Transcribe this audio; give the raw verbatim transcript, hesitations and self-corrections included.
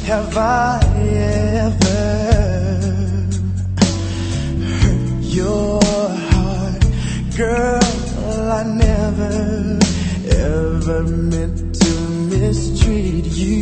have I ever hurt your heart? Girl, I never ever meant to mistreat you.